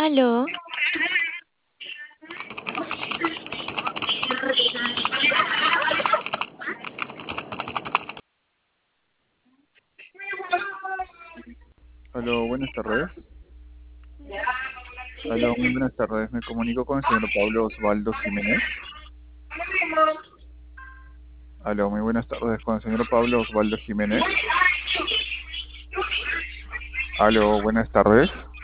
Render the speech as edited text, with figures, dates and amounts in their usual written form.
Aló, Aló, buenas tardes. Aló, muy buenas tardes. Me comunico con el señor Pablo Osvaldo Jiménez. Aló, muy buenas tardes con el señor Pablo Osvaldo Jiménez. Aló, buenas tardes.